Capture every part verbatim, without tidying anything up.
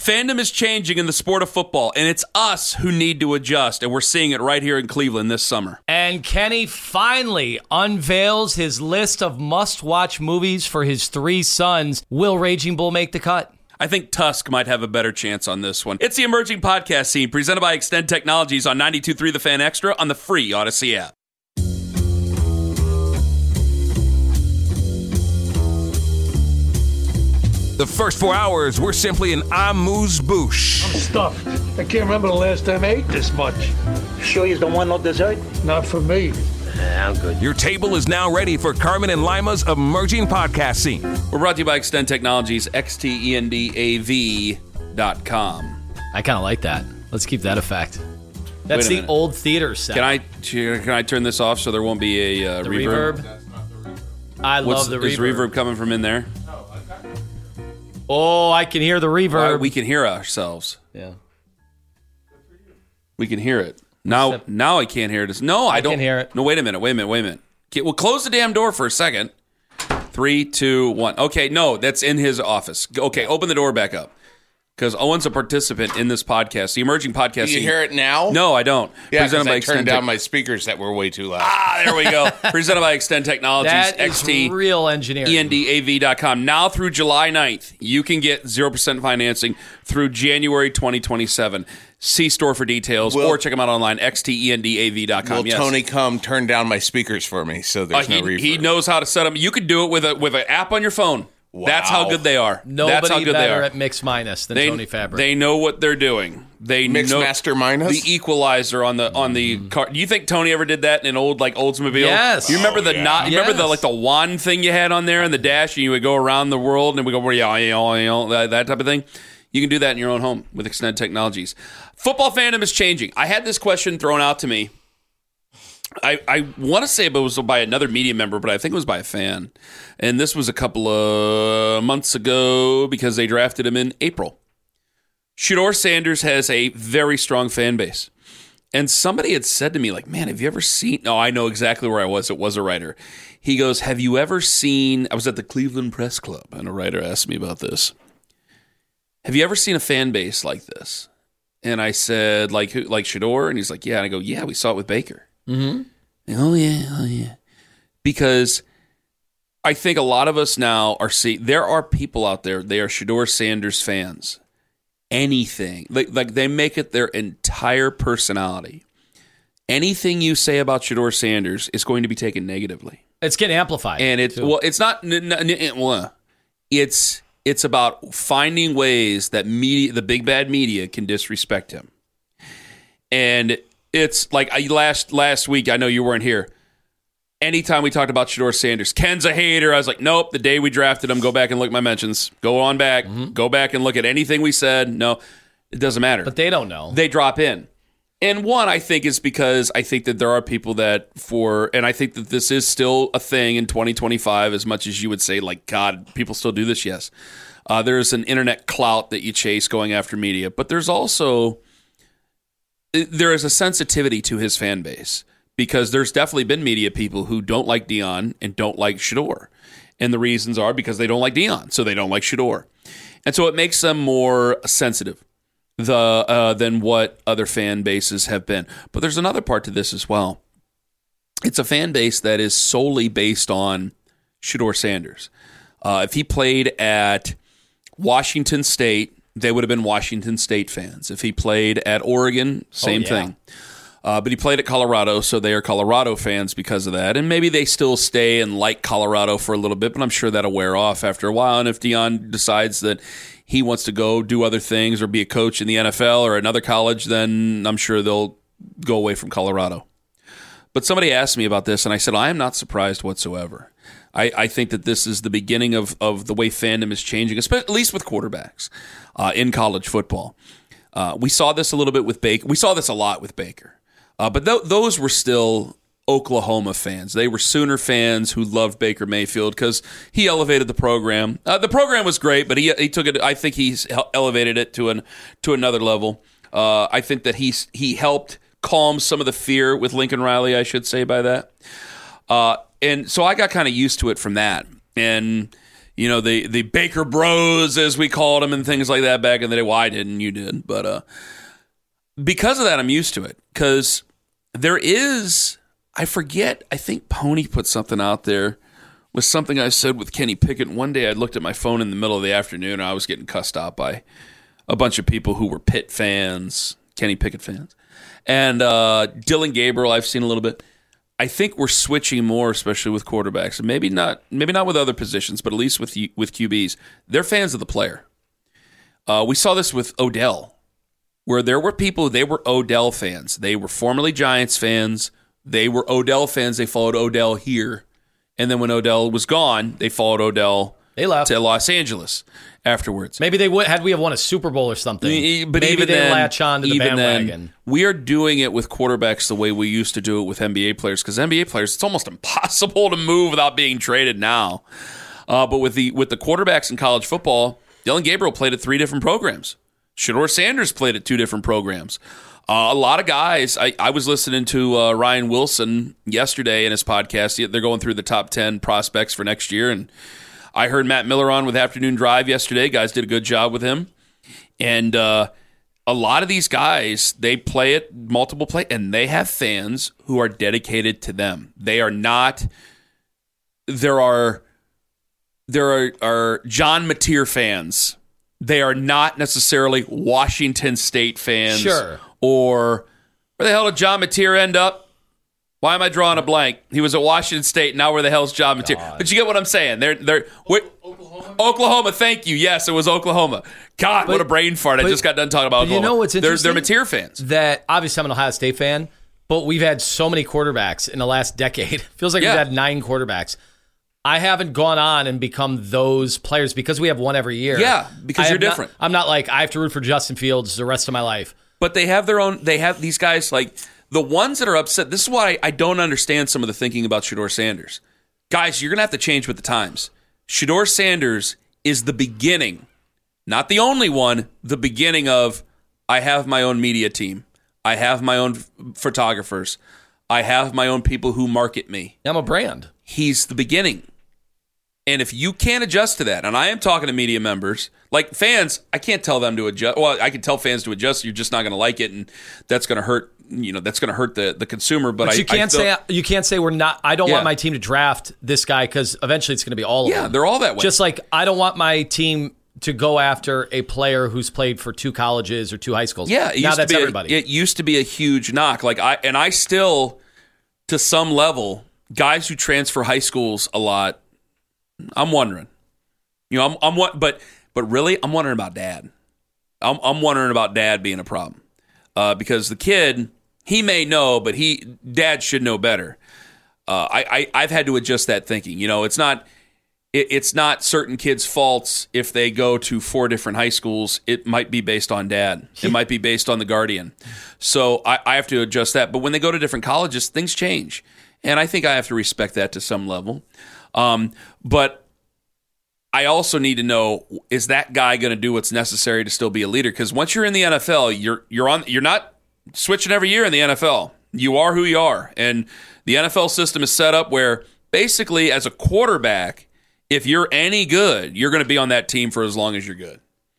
Fandom is changing in the sport of football, and it's us who need to adjust, and we're seeing it right here in Cleveland this summer. And Kenny finally unveils his list of must-watch movies for his three sons. Will Raging Bull make the cut? I think Tusk might have a better chance on this one. It's the Emerging Podcast Scene, presented by Extend Technologies on ninety-two point three The Fan Extra on the free Odyssey app. The first four hours were simply an amuse-bouche. I'm stuffed. I can't remember the last time I ate this much. Sure you don't want no dessert? Not for me. Nah, I'm good. Your table is now ready for Carmen and Lima's Emerging Podcast Scene. We're brought to you by Extend Technologies, X T E N D A V dot com. I kind of like that. Let's keep that effect. That's Wait a the minute. old theater set. Can I can I turn this off so there won't be a uh, the reverb? reverb? I What's, love the is reverb. reverb coming from in there? Oh, I can hear the reverb. Well, we can hear ourselves. Yeah. We can hear it. Now Except- now I can't hear it. No, I, I don't can hear it. No, wait a minute. Wait a minute. Wait a minute. Okay, well, close the damn door for a second. Three, two, one. Okay, no, that's in his office. Okay, open the door back up. Because Owen's a participant in this podcast, the Emerging Podcast Do you Scene. hear it now? No, I don't. Yeah, Presented because by I Extend turned down Tech- my speakers that were way too loud. Ah, there we go. Presented by Extend Technologies, That is X T real engineering. E N D A V dot com. Now through July ninth, you can get zero percent financing through January twenty twenty-seven. See store for details Will- or check them out online, X T E N D A V dot com. Will Yes. Tony come turn down my speakers for me so Uh, there's he, no reverb? he knows how to set them. You could do it with a with an app on your phone. Wow. That's how good they are. That's Nobody how good they better are. at Mix Minus than They, Tony Fabric. they know what they're doing. They Mix know Master Minus? the equalizer on the on the car. Do you think Tony ever did that in an old like Oldsmobile? Yes. You remember Oh, the yeah. not? You remember the Yes. like the wand thing you had on there in the dash, and you would go around the world, and we go where you know that, that type of thing. You can do that in your own home with Extend Technologies. Football fandom is changing. I had this question thrown out to me. I, I want to say it was by another media member, but I think it was by a fan. And this was a couple of months ago because they drafted him in April. Shedeur Sanders has a very strong fan base. And somebody had said to me, like, man, have you ever seen... No, I know exactly where I was. It was a writer. He goes, have you ever seen... I was at the Cleveland Press Club, and a writer asked me about this. Have you ever seen a fan base like this? And I said, like, who, like Shedeur? And he's like, yeah. And I go, yeah, we saw it with Baker. Mm-hmm. Oh, yeah, oh, yeah. Because I think a lot of us now are see there are people out there, they are Shedeur Sanders fans. Anything. Like, like they make it their entire personality. Anything you say about Shedeur Sanders is going to be taken negatively. it's getting amplified. And it's, too. well, it's not, n- n- n- well, it's, it's about finding ways that media, the big bad media, can disrespect him. And it's like I, last last week, I know you weren't here. Anytime we talked about Shedeur Sanders, Ken's a hater. I was like, nope, the day we drafted him, go back and look at my mentions. Go on back. Mm-hmm. Go back and look at anything we said. No, it doesn't matter. But they don't know. They drop in. And one, I think, is because I think that there are people that for, and I think that this is still a thing in twenty twenty-five, as much as you would say, like, God, people still do this, yes. Uh, there's an internet clout that you chase going after media. But there's also... there is a sensitivity to his fan base because there's definitely been media people who don't like Deion and don't like Shedeur. And the reasons are because they don't like Deion, so they don't like Shedeur. And so it makes them more sensitive the uh, than what other fan bases have been. But there's another part to this as well. It's a fan base that is solely based on Shedeur Sanders. Uh, if he played at Washington State, they would have been Washington State fans. If he played at Oregon, same Oh, yeah. thing. Uh, but he played at Colorado, so they are Colorado fans because of that. And maybe they still stay and like Colorado for a little bit, but I'm sure that'll wear off after a while. And if Deion decides that he wants to go do other things or be a coach in the N F L or another college, then I'm sure they'll go away from Colorado. But somebody asked me about this, and I said, I am not surprised whatsoever. I, I think that this is the beginning of, of the way fandom is changing, especially, at least with quarterbacks uh, in college football. Uh, we saw this a little bit with Baker. We saw this a lot with Baker. Uh, but th- those were still Oklahoma fans. They were Sooner fans who loved Baker Mayfield because he elevated the program. Uh, the program was great, but he he took it. I think he's elevated it to an to another level. Uh, I think that he's he helped calm some of the fear with Lincoln Riley, I should say by that. Uh, and so I got kind of used to it from that. And you know, the the Baker Bros, as we called them, and things like that back in the day. Well, I didn't, you did, but uh, because of that, I'm used to it. Because there is, I forget, I think Pony put something out there with something I said with Kenny Pickett. One day I looked at my phone in the middle of the afternoon, and I was getting cussed out by a bunch of people who were Pitt fans, Kenny Pickett fans. And uh, Dylan Gabriel, I've seen a little bit. I think we're switching more, especially with quarterbacks. Maybe not, maybe not with other positions, but at least with with Q Bs. They're fans of the player. Uh, we saw this with Odell, where there were people, they were Odell fans. They were formerly Giants fans. They were Odell fans. They followed Odell here. And then when Odell was gone, they followed Odell they left. to Los Angeles afterwards. Maybe they would, had we have won a Super Bowl or something. But maybe even they then, latch on to the even bandwagon. Then, we are doing it with quarterbacks the way we used to do it with N B A players, because N B A players, it's almost impossible to move without being traded now. Uh, but with the with the quarterbacks in college football, Dylan Gabriel played at three different programs. Shedeur Sanders played at two different programs. Uh, a lot of guys, I, I was listening to uh, Ryan Wilson yesterday in his podcast. They're going through the top ten prospects for next year, and I heard Matt Miller on with Afternoon Drive yesterday. Guys did a good job with him. And uh, a lot of these guys, they play at multiple play, and they have fans who are dedicated to them. They are not, there are, there are, are John Mateer fans. They are not necessarily Washington State fans. Sure. Or where the hell did John Mateer end up? Why am I drawing a blank? He was at Washington State. Now where the hell's John Mateer? God. But you get what I'm saying. They're they're Oklahoma. Oklahoma. Thank you. Yes, it was Oklahoma. God, but, what a brain fart! but, I just got done talking about Oklahoma. You know what's interesting? They're, they're Mateer fans. That obviously I'm an Ohio State fan, but we've had so many quarterbacks in the last decade. Feels like yeah. we've had nine quarterbacks. I haven't gone on and become those players because we have one every year. Yeah, because I you're not, different. I'm not like I have to root for Justin Fields the rest of my life. But they have their own, they have these guys, like, the ones that are upset. This is why I don't understand some of the thinking about Shedeur Sanders. Guys, you're going to have to change with the times. Shedeur Sanders is the beginning, not the only one, the beginning of, I have my own media team. I have my own photographers. I have my own people who market me. I'm a brand. He's the beginning. And if you can't adjust to that, and I am talking to media members, like fans, I can't tell them to adjust. Well, I can tell fans to adjust. You're just not going to like it, and that's going to hurt. You know, that's going to hurt the, the consumer. But, but I, you can't I feel, say you can't say we're not. I don't yeah. want my team to draft this guy because eventually it's going to be all of yeah, them. they're all that way. Just like I don't want my team to go after a player who's played for two colleges or two high schools. Yeah, it now used that's to be everybody. A, it used to be a huge knock. Like I and I still, to some level, guys who transfer high schools a lot. I'm wondering. You know, I'm, I'm but but really, I'm wondering about dad. I'm, I'm wondering about dad being a problem uh, because the kid, he may know, but he dad should know better. Uh, I, I I've had to adjust that thinking. You know, it's not it, it's not certain kids' faults if they go to four different high schools. It might be based on dad. It might be based on the guardian. So I, I have to adjust that. But when they go to different colleges, things change, and I think I have to respect that to some level. Um, but I also need to know, is that guy going to do what's necessary to still be a leader? Because once you're in the N F L, you're you're on you're not switching every year in the N F L. You are who you are, and the N F L system is set up where basically, as a quarterback, if you're any good, you're going to be on that team for as long as you're good.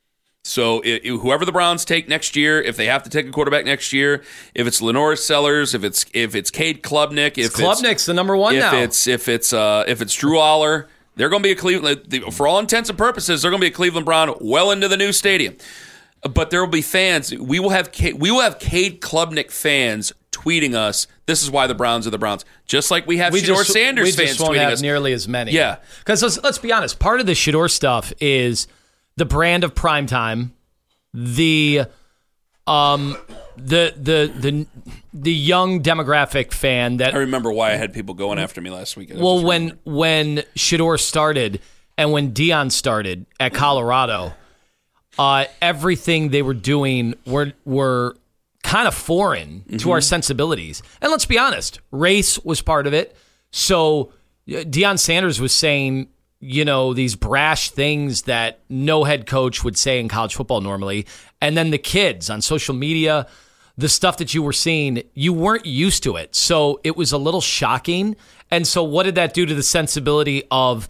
So it, it, whoever the Browns take next year, if they have to take a quarterback next year, if it's Lenore Sellers, if it's if it's Cade Klubnik, if it's Klubnik's it's, the number one if now. It's if it's uh, if it's Drew Aller. They're going to be a Cleveland, for all intents and purposes, they're going to be a Cleveland Brown well into the new stadium. But there will be fans. We will have we will have Cade Klubnik fans tweeting us. This is why the Browns are the Browns. Just like we have we Shedeur just, Sanders we fans just won't tweeting have us. Nearly as many. Yeah, because let's, let's be honest. Part of the Shedeur stuff is the brand of primetime, the um the the the the young demographic fan that I remember why I had people going after me last week. Well, when when Shedeur started and when Deion started at Colorado, uh, everything they were doing were were kind of foreign mm-hmm. to our sensibilities. And let's be honest, race was part of it. So Deion Sanders was saying, you know, these brash things that no head coach would say in college football normally. And then the kids on social media, the stuff that you were seeing, you weren't used to it. So it was a little shocking. And so what did that do to the sensibility of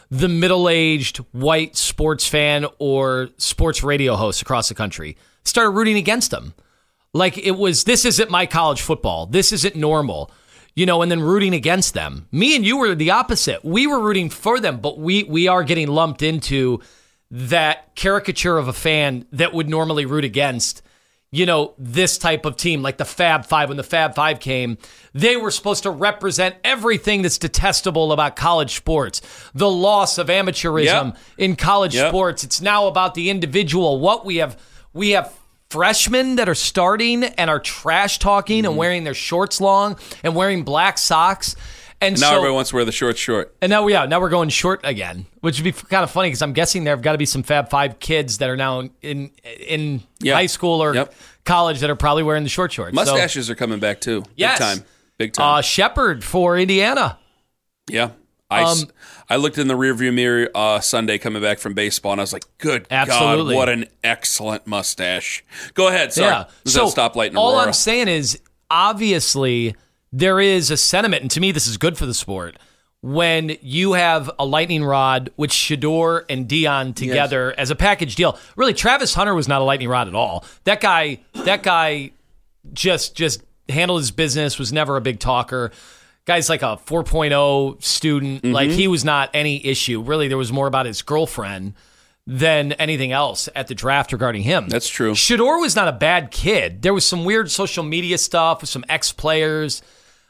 the middle-aged white sports fan or sports radio host across the country started rooting against them. Like it was, this isn't my college football. This isn't normal, you know, and then rooting against them. Me and you were the opposite. We were rooting for them, but we we are getting lumped into that caricature of a fan that would normally root against, you know, this type of team, like the Fab Five. When the Fab Five came, they were supposed to represent everything that's detestable about college sports. The loss of amateurism Yep. in college Yep. sports. It's now about the individual. What we have, we have freshmen that are starting and are trash talking Mm-hmm. and wearing their shorts long and wearing black socks. And, And now so, everyone wants to wear the short short. and now, yeah, now we're going short again, which would be kind of funny because I'm guessing there have got to be some Fab Five kids that are now in in Yeah. high school or Yep. college that are probably wearing the short shorts. So, Mustaches are coming back too. yes. Big time. Big time. Uh, Shepard for Indiana. yeah. I, s- um, I looked in the rearview mirror uh, Sunday coming back from baseball, and I was like, good Absolutely. God, what an excellent mustache. Go ahead. Sorry. Yeah. Was So that stoplight in all Aurora? I'm saying is, obviously, there is a sentiment, and to me, this is good for the sport. When you have a lightning rod with Shedeur and Dion together as a package deal. Really, Travis Hunter was not a lightning rod at all. That guy, that guy just just handled his business, was never a big talker. Guy's like a four point oh student. Mm-hmm. Like, he was not any issue. Really, there was more about his girlfriend than anything else at the draft regarding him. That's true. Shedeur was not a bad kid. There was some weird social media stuff with some ex-players.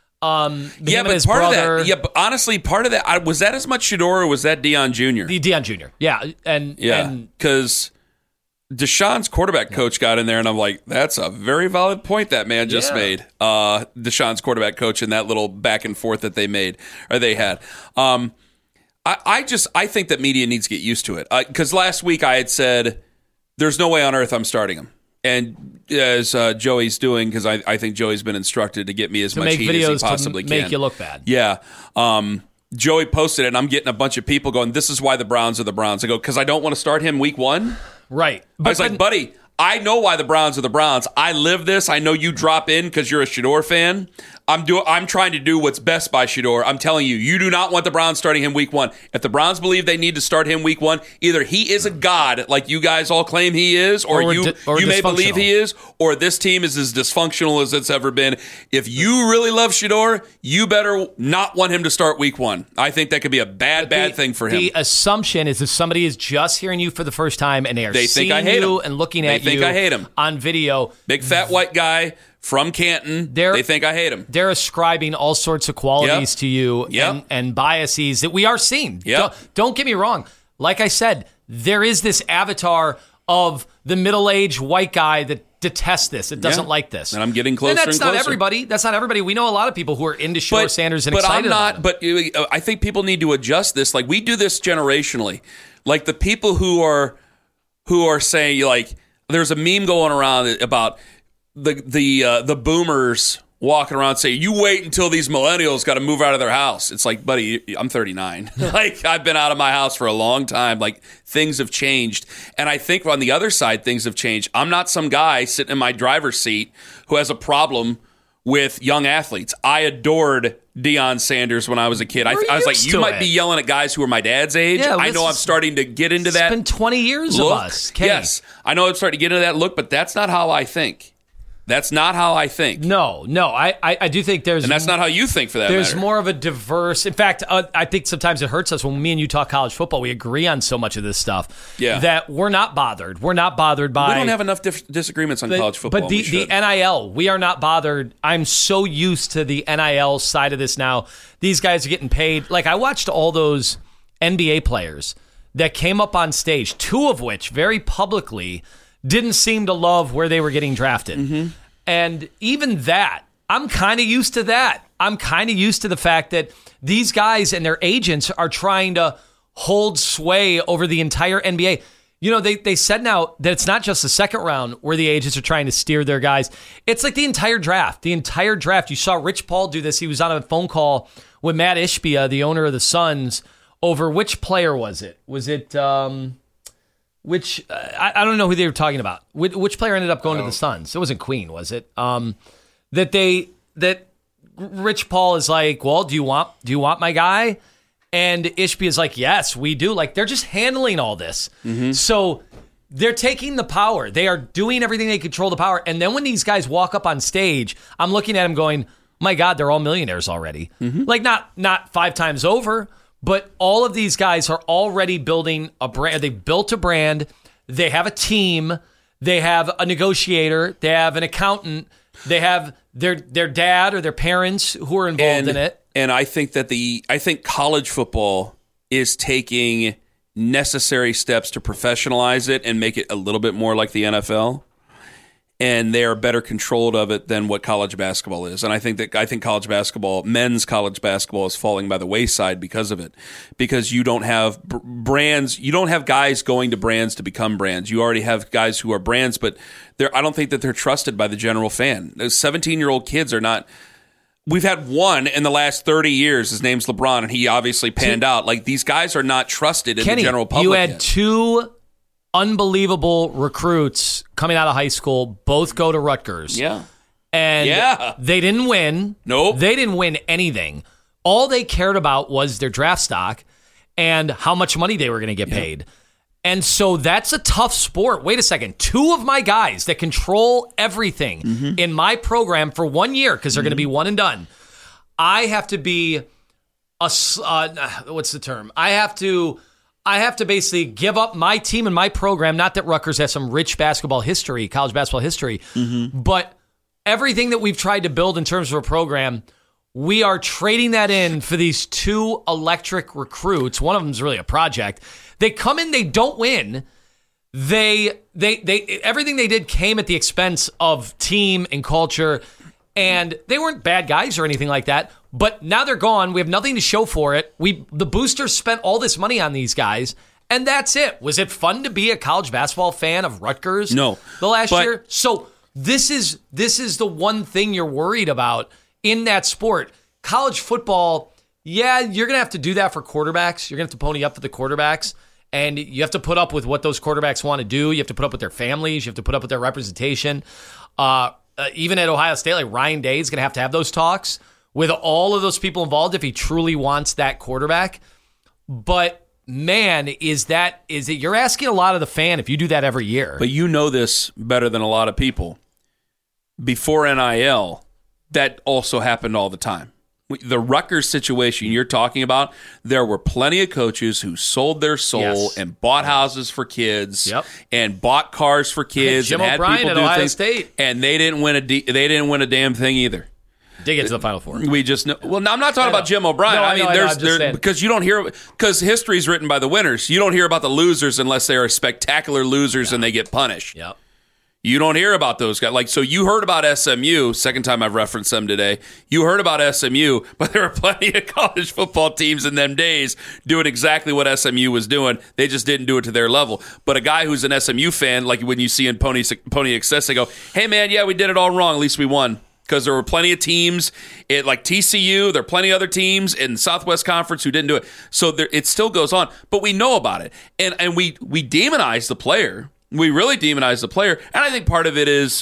Um, yeah, him and but his part brother, of that, yeah, but honestly, part of that, I, was that as much Shedeur or was that Dion Junior? the Dion Junior Yeah, and Yeah, and because Deshaun's quarterback coach got in there, and I'm like, that's a very valid point that man just Yeah. made. Uh, Deshaun's quarterback coach and that little back and forth that they made, or they had. Um, I, I just, I think that media needs to get used to it. Because last week I had said, there's no way on earth I'm starting him. And as uh, Joey's doing, because I, I think Joey's been instructed to get me as to much make heat videos as he possibly to can. make you look bad. Yeah. Um, Joey posted it, and I'm getting a bunch of people going, this is why the Browns are the Browns. I go, because I don't want to start him week one? Right. I was like, buddy, I know why the Browns are the Browns. I live this. I know you drop in because you're a Shedeur fan. I'm do- I'm trying to do what's best by Shedeur. I'm telling you, you do not want the Browns starting him week one. If the Browns believe they need to start him week one, either he is a god like you guys all claim he is, or, Or you di- or you may believe dysfunctional. he is, or this team is as dysfunctional as it's ever been. If you really love Shedeur, you better not want him to start week one. I think that could be a bad, bad the, thing for him. The assumption is if somebody is just hearing you for the first time and they are They seeing think I hate you him. and looking They at think you I hate him. on video, Big fat white guy from Canton. They're- they think I hate him. they're ascribing all sorts of qualities Yep. to you Yep. and, and biases that we are seeing. Yep. Don't, don't get me wrong. Like I said, there is this avatar of the middle-aged white guy that detests this. It doesn't Yeah. like this. And I'm getting closer And that's and not closer. everybody. That's not everybody. We know a lot of people who are into Shedeur Sanders and but excited I'm not. about him. But uh, I think people need to adjust this. Like we do this generationally. Like the people who are who are saying like there's a meme going around about the the uh, the boomers walking around saying, you wait until these millennials got to move out of their house. It's like, buddy, I'm thirty-nine. Like I've been out of my house for a long time. Like things have changed. And I think on the other side, things have changed. I'm not some guy sitting in my driver's seat who has a problem with young athletes. I adored Deion Sanders when I was a kid. I, We're I was like, used you to might it. be yelling at guys who are my dad's age. Yeah, I this know I'm is- starting to get into that. It's been twenty years look. of us. Kenny. Yes, I know I'm starting to get into that look, but that's not how I think. That's not how I think. No, no. I, I, I do think there's And that's not how you think, for that There's matter. more of a diverse. In fact, uh, I think sometimes it hurts us when me and you talk college football. We agree on so much of this stuff Yeah. that we're not bothered. We're not bothered by. We don't have enough dif- disagreements on but, college football. But the, We the should. N I L, we are not bothered. I'm so used to the N I L side of this now. These guys are getting paid. Like I watched all those N B A players that came up on stage, two of which very publicly didn't seem to love where they were getting drafted. Mm-hmm. And even that, I'm kind of used to that. I'm kind of used to the fact that these guys and their agents are trying to hold sway over the entire N B A. You know, they, they said now that it's not just the second round where the agents are trying to steer their guys. It's like the entire draft. The entire draft. You saw Rich Paul do this. He was on a phone call with Matt Ishbia, the owner of the Suns, over which player was it? Was it... Um, Which uh, I, I don't know who they were talking about. Which, which player ended up going to the Suns? It wasn't Queen, was it? Um, that they that Rich Paul is like, well, do you want do you want my guy? And Ishbia is like, yes, we do. Like, they're just handling all this. Mm-hmm. So they're taking the power. They are doing everything they control the power. And then when these guys walk up on stage, I'm looking at them going, my God, they're all millionaires already. Mm-hmm. Like, not not five times over, but all of these guys are already building a brand. They built a brand. They have a team. They have a negotiator. They have an accountant. They have their their dad or their parents who are involved and, in it. And I think that the I think college football is taking necessary steps to professionalize it and make it a little bit more like the N F L. And they are better controlled of it than what college basketball is. And I think that I think college basketball, men's college basketball, is falling by the wayside because of it. Because you don't have b- brands, you don't have guys going to brands to become brands. You already have guys who are brands, but they're, I don't think that they're trusted by the general fan. Those seventeen-year-old kids are not. We've had one in the last thirty years. His name's LeBron, and he obviously panned out. Like, these guys are not trusted in Kenny, the general public. You had yet. two unbelievable recruits coming out of high school, both go to Rutgers. Yeah. And Yeah. they didn't win. Nope. They didn't win anything. All they cared about was their draft stock and how much money they were going to get paid. And so that's a tough sport. Wait a second. Two of my guys that control everything Mm-hmm. in my program for one year, because they're going to be one and done, I have to be a, s- uh, what's the term? I have to... I have to basically give up my team and my program. Not that Rutgers has some rich basketball history, college basketball history, Mm-hmm. but everything that we've tried to build in terms of a program, we are trading that in for these two electric recruits. One of them is really a project. They come in, they don't win. They, they, they, everything they did came at the expense of team and culture. And they weren't bad guys or anything like that. But now they're gone. We have nothing to show for it. We the boosters spent all this money on these guys, and that's it. Was it fun to be a college basketball fan of Rutgers? No. The last But- year? So this is this is the one thing you're worried about in that sport. College football, yeah, you're going to have to do that for quarterbacks. You're going to have to pony up for the quarterbacks. And you have to put up with what those quarterbacks want to do. You have to put up with their families. You have to put up with their representation. Uh, uh, even at Ohio State, like Ryan Day is going to have to have those talks with all of those people involved if he truly wants that quarterback. But man, is that is it? You're asking a lot of the fan if you do that every year. But you know this better than a lot of people. Before N I L, that also happened all the time. The Rutgers situation you're talking about, there were plenty of coaches who sold their soul Yes. and bought houses for kids Yep. and bought cars for kids Jim and had O'Brien people at do Ohio things, State. and they didn't win a de- they didn't win a damn thing either. Did get to the Final Four. We just know. Well, no, I'm not talking I know. about Jim O'Brien. No, I I mean, know, I know, there's I'm just there saying. because you don't hear because history is written by the winners. You don't hear about the losers unless they are spectacular losers and they get punished. Yep. You don't hear about those guys. Like, so you heard about S M U, second time I've referenced them today. You heard about S M U, but there were plenty of college football teams in them days doing exactly what S M U was doing. They just didn't do it to their level. But a guy who's an S M U fan, like when you see in Pony, Pony Excess, they go, hey, man, yeah, we did it all wrong. At least we won. Because there were plenty of teams, it, like T C U, there are plenty of other teams in Southwest Conference who didn't do it. So there, it still goes on. But we know about it. And, and we, we demonize the player. We really demonize the player, and I think part of it is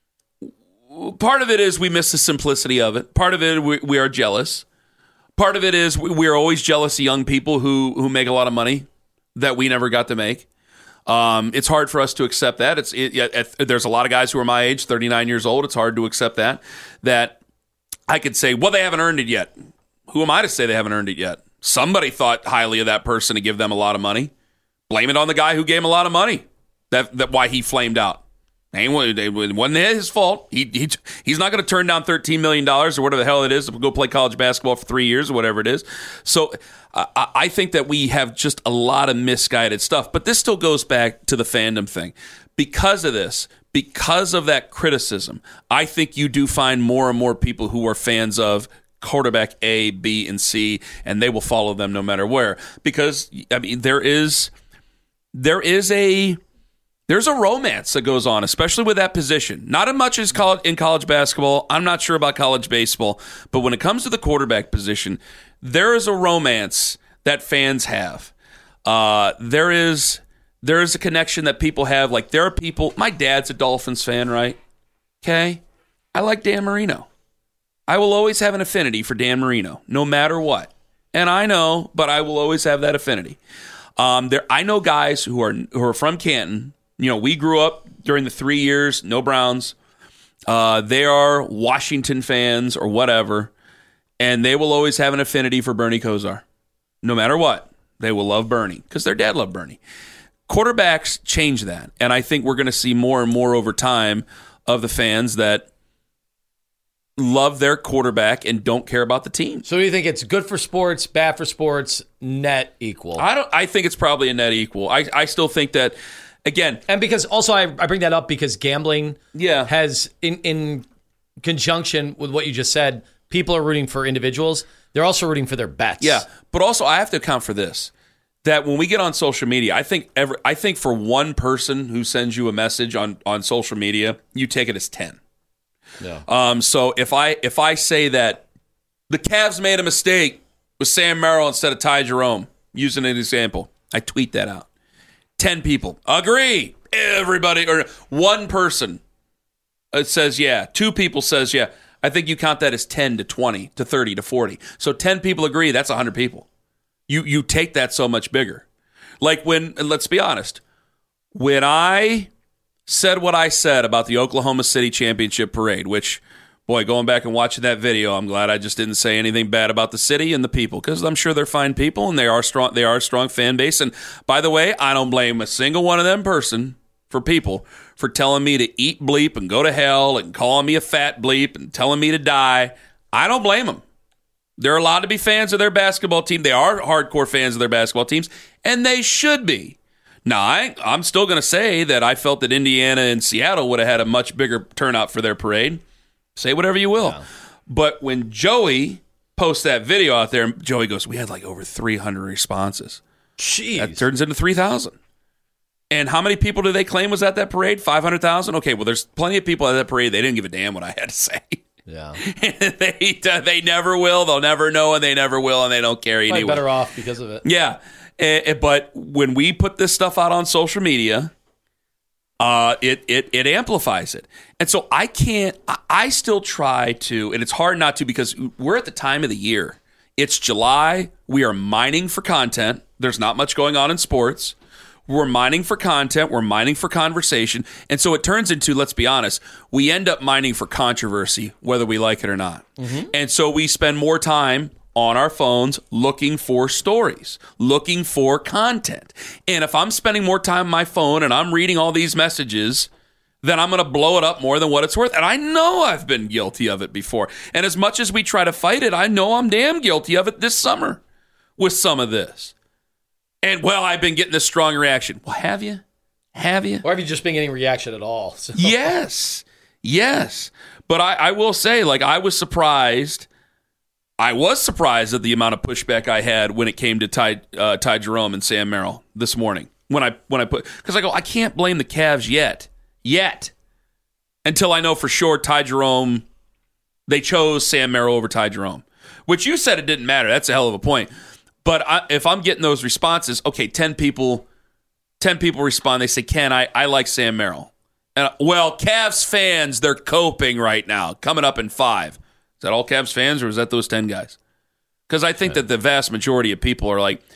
part of it is we miss the simplicity of it. Part of it we, we are jealous. Part of it is we, we are always jealous of young people who who make a lot of money that we never got to make. Um, it's hard for us to accept that. It's it, it, there's a lot of guys who are my age, thirty-nine years old. It's hard to accept that that I could say, well, they haven't earned it yet. Who am I to say they haven't earned it yet? Somebody thought highly of that person to give them a lot of money. Blame it on the guy who gave him a lot of money. That that why he flamed out. It wasn't his fault. He, he he's not going to turn down thirteen million dollars or whatever the hell it is to go play college basketball for three years or whatever it is. So uh, I think that we have just a lot of misguided stuff. But this still goes back to the fandom thing. Because of this, because of that criticism, I think you do find more and more people who are fans of quarterback A, B, and C, and they will follow them no matter where. Because, I mean, there is there is a... There's a romance that goes on, especially with that position. Not as much as college, in college basketball. I'm not sure about college baseball. But when it comes to the quarterback position, there is a romance that fans have. Uh, there is there is a connection that people have. Like, there are people... My dad's a Dolphins fan, right? Okay? I like Dan Marino. I will always have an affinity for Dan Marino, no matter what. And I know, but I will always have that affinity. Um, there, I know guys who are who are from Canton. You know, we grew up during the three years, no Browns. Uh, they are Washington fans or whatever, and they will always have an affinity for Bernie Kosar. No matter what, they will love Bernie because their dad loved Bernie. Quarterbacks change that, and I think we're going to see more and more over time of the fans that love their quarterback and don't care about the team. So do you think it's good for sports, bad for sports, net equal? I don't. I think it's probably a net equal. I, I still think that, again, and because also I, I bring that up because gambling yeah. has, in, in conjunction with what you just said, people are rooting for individuals. They're also rooting for their bets. Yeah, but also I have to account for this. That when we get on social media, I think every, I think for one person who sends you a message on, on social media, you take it as ten. Yeah. Um, so if I if I say that the Cavs made a mistake with Sam Merrill instead of Ty Jerome, using an example, I tweet that out. Ten people agree. Everybody or one person it says yeah. Two people says yeah. I think you count that as ten to twenty to thirty to forty. So ten people agree. That's one hundred people. You you take that so much bigger. Like when, let's be honest, when I said what I said about the Oklahoma City Championship Parade, which, boy, going back and watching that video, I'm glad I just didn't say anything bad about the city and the people, because I'm sure they're fine people and they are strong. They are a strong fan base. And by the way, I don't blame a single one of them person for people for telling me to eat bleep and go to hell and calling me a fat bleep and telling me to die. I don't blame them. They're allowed to be fans of their basketball team. They are hardcore fans of their basketball teams, and they should be. Now, I, I'm still going to say that I felt that Indiana and Seattle would have had a much bigger turnout for their parade. Say whatever you will. Yeah. But when Joey posts that video out there, Joey goes, we had like over three hundred responses. Jeez. That turns into three thousand. And how many people do they claim was at that parade? five hundred thousand? Okay, well, there's plenty of people at that parade. They didn't give a damn what I had to say. Yeah. they they never will. They'll never know, and they never will, and they don't care anyway. Better off because of it. Yeah. Uh, but when we put this stuff out on social media, uh, it, it it amplifies it. And so I can't, I, I still try to, and it's hard not to because we're at the time of the year. It's July. We are mining for content. There's not much going on in sports. We're mining for content. We're mining for conversation. And so it turns into, let's be honest, we end up mining for controversy, whether we like it or not. Mm-hmm. And so we spend more time on our phones looking for stories, looking for content. And if I'm spending more time on my phone and I'm reading all these messages, then I'm going to blow it up more than what it's worth. And I know I've been guilty of it before. And as much as we try to fight it, I know I'm damn guilty of it this summer with some of this. And, well, I've been getting this strong reaction. Well, have you? Have you? Or have you just been getting reaction at all? So. Yes. Yes. But I, I will say, like, I was surprised. I was surprised at the amount of pushback I had when it came to Ty, uh, Ty Jerome and Sam Merrill this morning. When I when I put, because I go, I can't blame the Cavs yet. Yet. Until I know for sure Ty Jerome, they chose Sam Merrill over Ty Jerome. Which you said it didn't matter. That's a hell of a point. But I, if I'm getting those responses, okay, ten people, ten people respond. They say, Ken, I, I like Sam Merrill. And well, Cavs fans, they're coping right now, coming up in five. Is that all Cavs fans, or is that those ten guys? Because I think that the vast majority of people are like,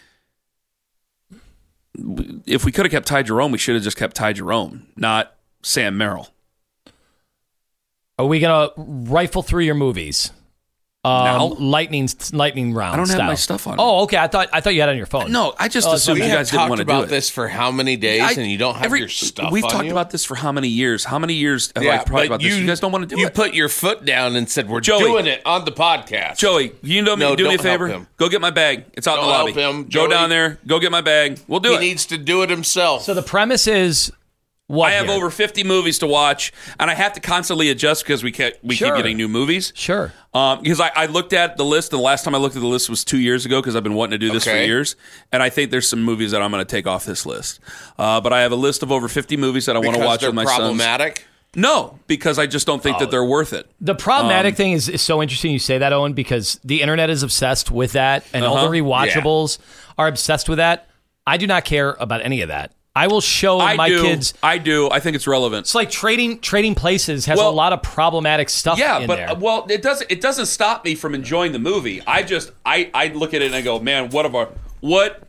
if we could have kept Ty Jerome, we should have just kept Ty Jerome, not Sam Merrill. Are we going to rifle through your movies? Um, now? Lightning, lightning round. I don't style. have my stuff on. Oh, okay. I thought I thought you had it on your phone. No, I just oh, assumed we you guys didn't want to do it. We've talked about this for how many days, I, and you don't have every, your stuff We've on talked you? about this for how many years? How many years have yeah, I talked but about you, this? You guys don't want to do you it. You put your foot down and said, we're Joey, doing it on the podcast. Joey, you know me. No, do me a don't help favor. him. Go get my bag. It's out Don't in the lobby. help him. Go Joey, down there. Go get my bag. We'll do he it. He needs to do it himself. So the premise is what? I have here? over fifty movies to watch, and I have to constantly adjust because we keep, we Sure. keep getting new movies. Sure. Um, because I, I looked at the list, and the last time I looked at the list was two years ago because I've been wanting to do this Okay. for years. And I think there's some movies that I'm going to take off this list. Uh, but I have a list of over fifty movies that I want to watch they're with my sons. problematic? No, because I just don't think that they're worth it. The problematic Um, thing is, is so interesting you say that, Owen, because the internet is obsessed with that, and all Uh-huh. the rewatchables are obsessed with that. I do not care about any of that. I will show I my do. kids. I do. I think it's relevant. It's like trading trading places has Well, a lot of problematic stuff Yeah, in but there. uh, well, it doesn't. It doesn't stop me from enjoying the movie. I just, I, I look at it and I go, man, what of our, what,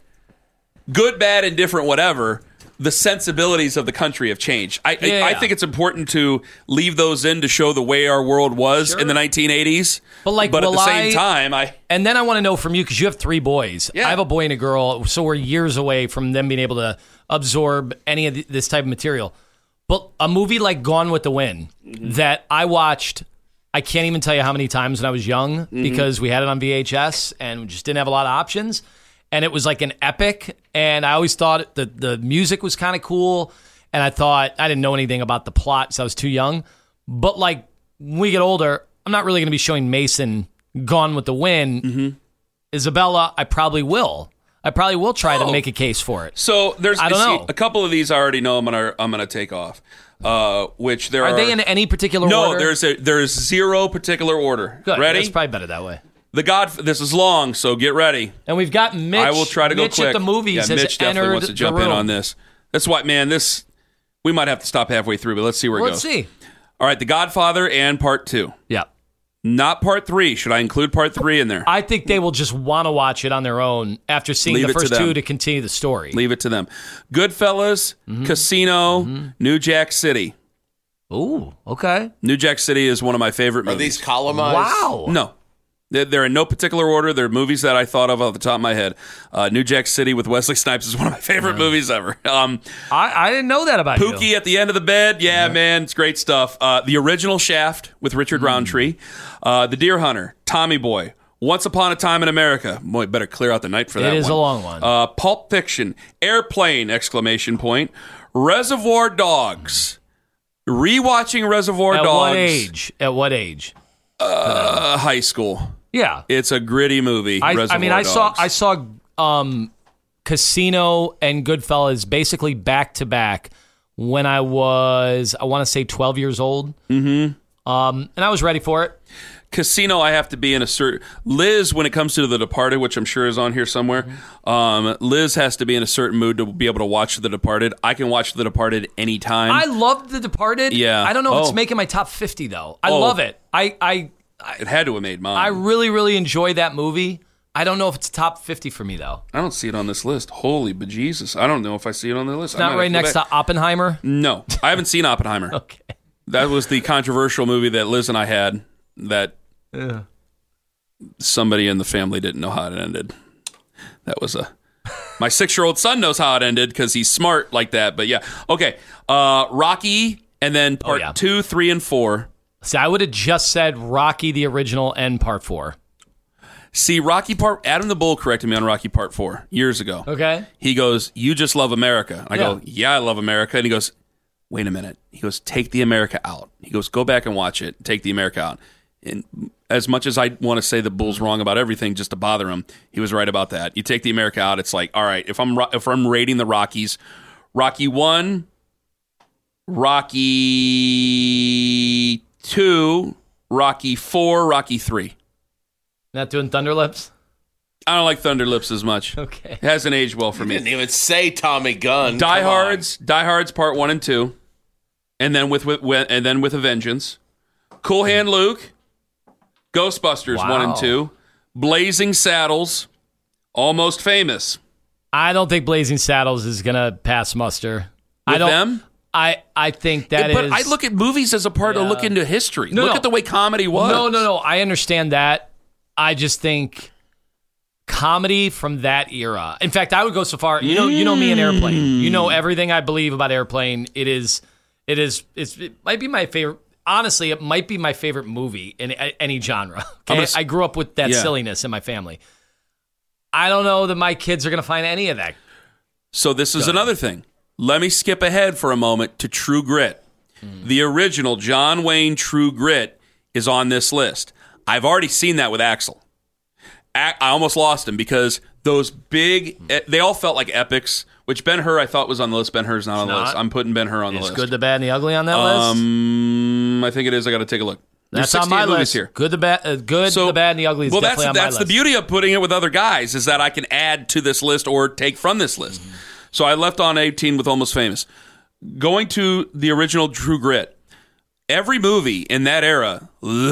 good, bad, and different, whatever. The sensibilities of the country have changed. I, Yeah, I, I yeah. think it's important to leave those in to show the way our world was Sure. in the nineteen eighties. But, like, but at will the same I- time, I And then I want to know from you, because you have three boys. Yeah. I have a boy and a girl, so we're years away from them being able to absorb any of th- this type of material. But a movie like Gone with the Wind Mm-hmm. that I watched, I can't even tell you how many times when I was young Mm-hmm. because we had it on V H S and we just didn't have a lot of options. And it was like an epic, and I always thought the, the music was kind of cool. And I thought, I didn't know anything about the plot, so I was too young. But like, when we get older, I'm not really going to be showing Mason Gone with the Wind. Mm-hmm. Isabella, I probably will. I probably will try Oh. to make a case for it. so there's I don't see, know. a couple of these I already know I'm gonna I'm gonna take off. Uh, which there are, Are they in any particular no, order? there's a there's zero particular order. Good. Ready? That's probably better that way. The God. This is long, so get ready. And we've got Mitch. I will try to go Mitch quick. at the movies yeah, has Mitch definitely entered wants to the jump in room. on this. That's why, man. This we might have to stop halfway through, but let's see where it Let's goes. see. All right, The Godfather and Part Two, Yeah. not Part Three. Should I include Part Three in there? I think they will just want to watch it on their own after seeing Leave the it to first them. two to continue the story. Leave it to them. Goodfellas, Mm-hmm. Casino, New Jack City. Ooh, okay. New Jack City is one of my favorite Are movies. these columnized? Wow. No. They're, they're in no particular order. They're movies that I thought of off the top of my head. Uh, New Jack City with Wesley Snipes is one of my favorite movies ever. Um, I, I didn't know that about you. Pookie at the end of the bed. Yeah, man, it's great stuff. Uh, the original Shaft with Richard Mm. Roundtree. Uh, the Deer Hunter, Tommy Boy. Once Upon a Time in America. Boy, better clear out the night for It that is one. a long one. Uh, Pulp Fiction, Airplane, exclamation point. Reservoir Dogs. Rewatching Reservoir At Dogs. what age? At what age? Uh, high school. Yeah. It's a gritty movie. I, Reservoir I mean, I saw Dogs. I saw um, Casino and Goodfellas basically back to back when I was, I want to say, twelve years old. Mm-hmm. Um, and I was ready for it. Casino, I have to be in a certain... Liz, when it comes to The Departed, which I'm sure is on here somewhere, Mm-hmm. um, Liz has to be in a certain mood to be able to watch The Departed. I can watch The Departed anytime. I loved The Departed. Yeah. I don't know if Oh. it's making my top fifty though. I Oh. love it. I I it had to have made mine. I really really enjoy that movie. I don't know if it's top fifty for me though. I don't see it on this list. Holy bejesus. I don't know if I see it on the list. I Not might right have to go next back. to Oppenheimer. No, I haven't seen Oppenheimer. Okay. That was the controversial movie that Liz and I had that somebody in the family didn't know how it ended. That was a... My six-year-old son knows how it ended because he's smart like that. But yeah. Okay. Uh, Rocky, and then part yeah. two, three, and four. See, I would have just said Rocky the original and part four. See, Rocky Part... Adam the Bull corrected me on Rocky Part four years ago. Okay. He goes, you just love America. I Yeah. go, yeah, I love America. And he goes, wait a minute. He goes, take the America out. He goes, go back and watch it. Take the America out. And as much as I want to say the Bull's wrong about everything just to bother him, he was right about that. You take the America out, it's like, all right, if I'm ro- if I'm rating the Rockies, Rocky one, Rocky two, Rocky four, Rocky three. Not doing Thunderlips? I don't like Thunder Lips as much. Okay. It hasn't aged well for me. Didn't even say Tommy Gunn. Die Come on. Hards, Die Hards Part One and Two, and then with, with, with and then with a Vengeance. Cool Hand Luke, Ghostbusters Wow. One and Two, Blazing Saddles, Almost Famous. I don't think Blazing Saddles is going to pass muster. I With don't them? I I think that is. but I look at movies as a part Yeah. of look into history. No, look no. at the way comedy was. No, no, no. I understand that. I just think comedy from that era. In fact, I would go so far. You know, you know me and Airplane. You know everything I believe about Airplane. It is, it is, it's, it might be my favorite. Honestly, it might be my favorite movie in a- any genre. I'm Okay? gonna s- I grew up with that Yeah. silliness in my family. I don't know that my kids are going to find any of that. So this is another thing. Let me skip ahead for a moment to True Grit. Hmm. The original John Wayne True Grit is on this list. I've already seen that with Axel. A- I almost lost him because those big, eh, they all felt like epics, which Ben-Hur I thought was on the list. Ben-Hur's not on the not. list. I'm putting Ben-Hur on the Is list. Good, the Bad, and the Ugly on that list? Um, I think it is. I got to take a look. There's That's on my sixty-eight movies list. here. Good, the bad, uh, good, the bad, and the ugly is well, definitely that's on my that's list. the beauty of putting it with other guys is that I can add to this list or take from this list. Mm-hmm. So I left on eighteen with Almost Famous. Going to the original True Grit. Every movie in that era,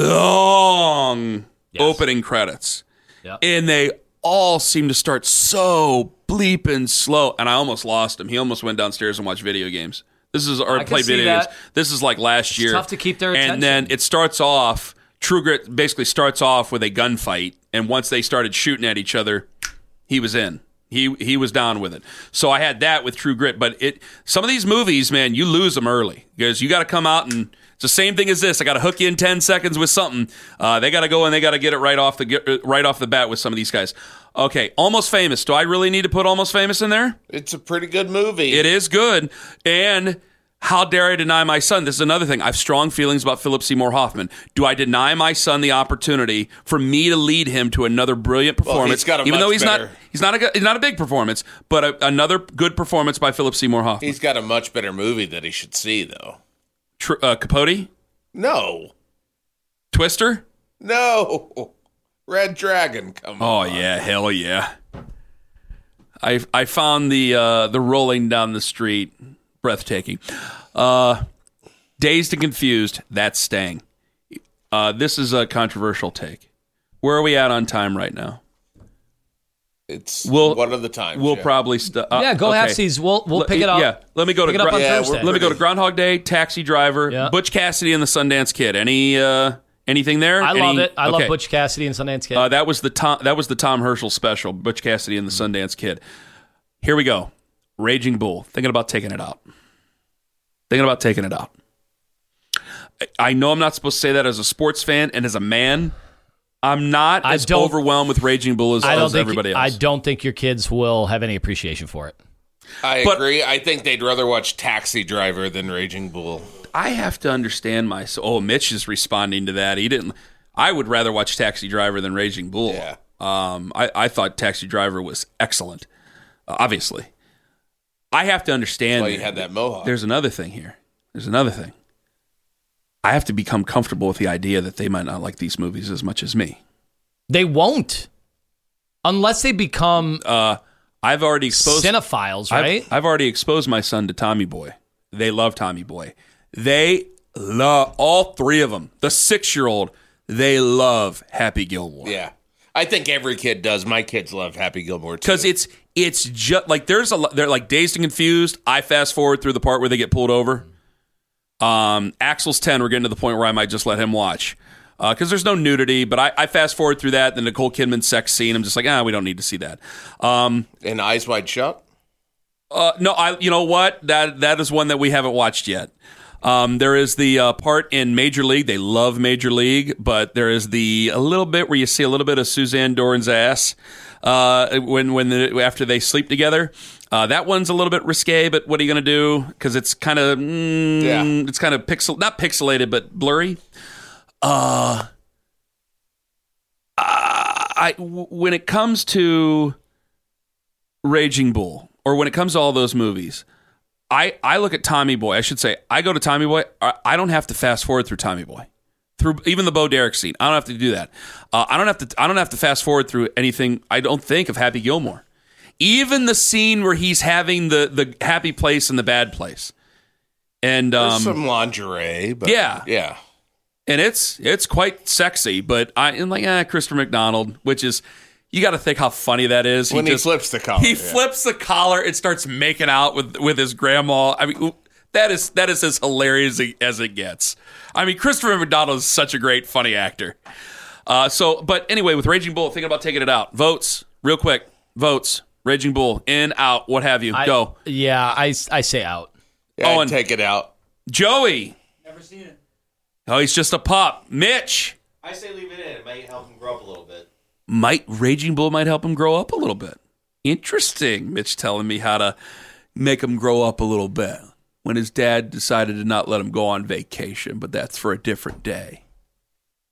long Yes. opening credits. Yep. And they all seem to start so bleeping slow. And I almost lost him. He almost went downstairs and watched video games. This is, or I can played see video that. games. This is like last year. tough to keep their attention. And then it starts off, True Grit basically starts off with a gunfight. And once they started shooting at each other, he was in. He he was down with it. So I had that with True Grit. But it some of these movies, man, you lose them early. Because you got to come out and it's the same thing as this. I got to hook you in ten seconds with something. Uh, they got to go and they got to get it right off the get, right off the bat with some of these guys. Okay, Almost Famous. Do I really need to put Almost Famous in there? It's a pretty good movie. It is good. And how dare I deny my son? This is another thing. I have strong feelings about Philip Seymour Hoffman. Do I deny my son the opportunity for me to lead him to another brilliant performance? he's got a even much though he's better- not he's not a good- he's not a big performance, but a, another good performance by Philip Seymour Hoffman. He's got a much better movie that he should see, though. Tr- uh, Capote, No. Twister. No. Red Dragon, come Oh on. yeah, hell yeah. I I found the uh, the rolling down the street breathtaking. Uh, Dazed and Confused, that's staying. Uh, this is a controversial take. Where are we at on time right now? It's We'll- one of the times. We'll yeah. probably st- uh, Yeah, go okay. half seas. We'll we'll Let- pick it up. Yeah, let me go Pick to it up Gro- on Yeah, Thursday. we're- let me go to Groundhog Day, Taxi Driver, Yeah. Butch Cassidy and the Sundance Kid. Any uh, anything there? I Any- love it. I okay. love Butch Cassidy and Sundance Kid. Uh, that was the Tom. That was the Tom Herschel special, Butch Cassidy and the Sundance Kid. Here we go. Raging Bull. Thinking about taking it out. Thinking about taking it out. I- I know I'm not supposed to say that as a sports fan and as a man. I'm not I as don't- overwhelmed with Raging Bull as, I don't as think everybody else. I don't think your kids will have any appreciation for it. I but- agree. I think they'd rather watch Taxi Driver than Raging Bull. I have to understand my. Oh, Mitch is responding to that. He didn't. I would rather watch Taxi Driver than Raging Bull. Yeah. Um, I, I thought Taxi Driver was excellent. Uh, obviously, I have to understand. Well, you had that mohawk. There's another thing here. There's another thing. I have to become comfortable with the idea that they might not like these movies as much as me. They won't, unless they become Uh, I've already exposed cinephiles, I've- right? I've, already exposed my son to Tommy Boy. They love Tommy Boy. They love all three of them. The six-year-old, they love Happy Gilmore. Yeah. I think every kid does. My kids love Happy Gilmore, too. Because it's it's just like there's a lot- they're like Dazed and Confused. I fast forward through the part where they get pulled over. Um, Axel's ten. We're getting to the point where I might just let him watch because there's no nudity. But I, I fast forward through that. The Nicole Kidman sex scene. I'm just like, ah, we don't need to see that. Um, And Eyes Wide Shut? uh, no, I. You know what? That that is one that we haven't watched yet. Um, there is the uh, part in Major League. They love Major League, but there is the a little bit where you see a little bit of Suzanne Doran's ass uh, when when the, after they sleep together. Uh, that one's a little bit risque, but what are you going to do? Because it's kind of mm, Yeah. it's kind of pixel not pixelated, but blurry. Uh, I w- when it comes to Raging Bull, or when it comes to all those movies. I, I look at Tommy Boy. I should say, I go to Tommy Boy. I, I don't have to fast forward through Tommy Boy, through even the Bo Derek scene. I don't have to do that. Uh, I don't have to. I don't have to fast forward through anything. I don't think of Happy Gilmore. Even the scene where he's having the the happy place and the bad place, and There's um, some lingerie, but yeah. yeah. and it's it's quite sexy. But I am like, ah, Christopher McDonald, which is. You got to think how funny that is. When he just- flips the collar, he yeah. flips the collar and starts making out with with his grandma. I mean, that is that is as hilarious as it gets. I mean, Christopher McDonald is such a great, funny actor. Uh, so, but anyway, with Raging Bull, thinking about taking it out. Votes, real quick. Votes. Raging Bull, in, out, what have you. I- Go. Yeah, I, I say out. Yeah, Owen. I'd take it out. Joey. Never seen it. Oh, he's just a pup. Mitch. I say leave it in. It might help him grow up a little bit. Might Raging Bull might help him grow up a little bit. Interesting. Mitch telling me how to make him grow up a little bit when his dad decided to not let him go on vacation, but that's for a different day.